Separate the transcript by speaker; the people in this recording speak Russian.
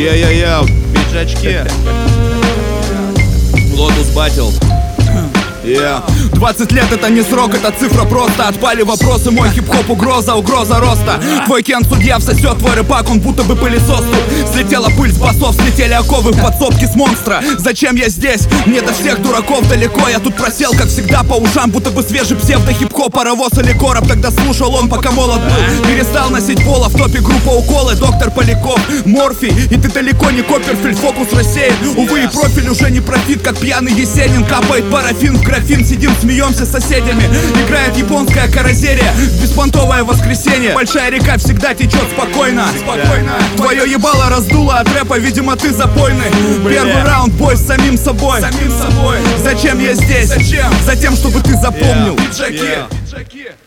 Speaker 1: Йо-йо-йо, пиджачки. Лотус Батл.
Speaker 2: 20 лет это не срок, это цифра просто. Отпали вопросы, мой хип-хоп угроза роста. Твой Кен судья всосет твой рэпак, он будто бы пылесос тут. Слетела пыль с басов, слетели оковы в подсобке с монстра. Зачем я здесь? Мне до всех дураков далеко. Я тут просел, как всегда, по ушам, будто бы свежий псевдо-хип-хоп, паровоз или короб. Тогда слушал он, пока молод был. Перестал носить поло, в топе группа уколы, доктор Поляков, Морфий. И ты далеко не Копперфильд, фокус рассеян. Увы, и профиль уже не профит, как пьяный Есенин. Капает парафин в графин, сидим, смеемся с соседями. Играет японская каразерия, беспонтовое воскресенье. Большая река всегда течет спокойно. Твое ебало раздуло от рэпа, видимо ты запойный. Первый раунд, бой с самим собой. Зачем я здесь? Затем, чтобы ты запомнил.
Speaker 1: Пиджаки.